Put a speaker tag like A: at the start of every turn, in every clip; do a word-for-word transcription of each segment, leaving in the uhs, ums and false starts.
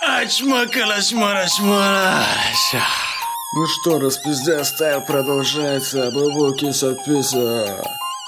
A: Чмокала-шмара-шмара.
B: Ну что, распиздя стайл продолжается. Бабу киса-писа.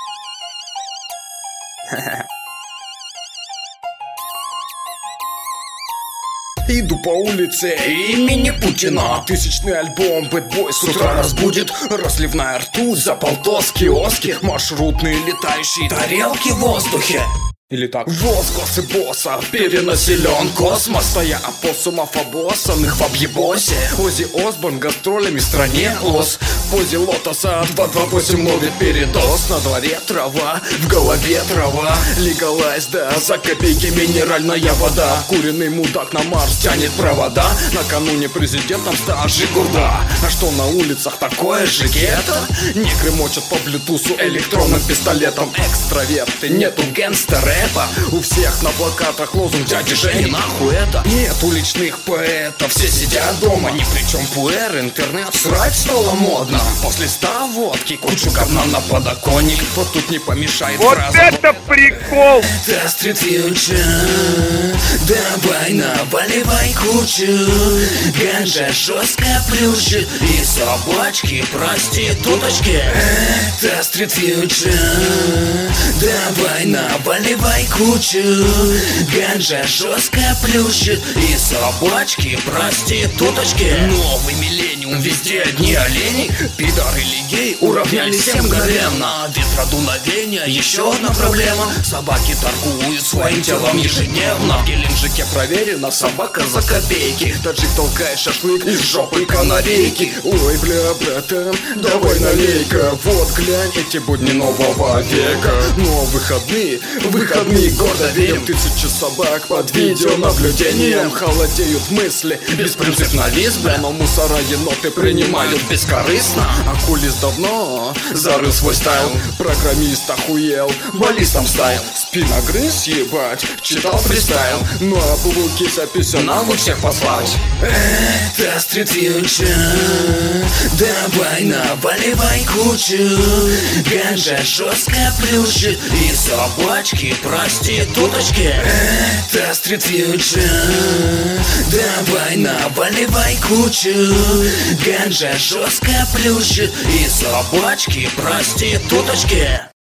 B: Иду по улице имени Путина. Тысячный альбом Bad Boy с утра разбудит. Разливная ртуть, заполтос, киоски, маршрутные летающие тарелки в воздухе. Или так. Возгласы боссов, перенаселен космос. Стоя опоссумов обоссанных в объебосе. Оззи Осборн гастролями в стране ос. В позе лотоса два два восемь ловит передоз. На дворе трава, в голове трава. Легалайз, да, за копейки минеральная вода. Куриный мудак на Марс тянет провода. Накануне президентом стажи гурда. А что на улицах такое же гетто? Негры мочат по блютусу электронным пистолетом. Экстраверты, нету гангстера. У всех на плакатах лозунг дяди Жени, нахуй это? Нет уличных поэтов, все сидят дома. Ни при чем пуэр, интернет, срать стало модно. После ста водки, кучу говна на подоконник. Вот тут не помешает
C: вот
B: фраза.
C: Это прикол!
A: Это стрит-фьючер. Давай наваливай кучу. Ганжа жестко плющит. И собачки, проституточки. Это стрит-фьючер. Давай наваливай кучу. Ганжа жестко плющит. И собачки, проституточки. Новый миллениум, везде одни олени. Пидор или гей уравнялись всем мгновенно. Ветродуновение, еще одна проблема. Собаки торгуют своим телом ежедневно. В Геленджике проверено, собака за копейки. Таджик толкает шашлык из жопы канарейки. Ой, бля, братан, давай налей-ка. Вот глянь, эти будни нового века. Но выходные, выходные гордо верим. Тысячи собак под видеонаблюдением. Холодеют мысли, беспринципно визбля. Но мусора еноты принимают бескорыстно. Окулист давно зарыл свой стайл. Программист охуел, баллистом стайл. Спиногрыз ебать, читал фристайл. Ну а бабу киса-писа нам бы всех послать. Это стрит-фьючер. Давай наваливай кучу. Ганжа жестко плющит. И собачки, проституточки. Это стрит-фьючер. Давай наваливай кучу. Ганжа жестко плющит. И собачки, проституточки.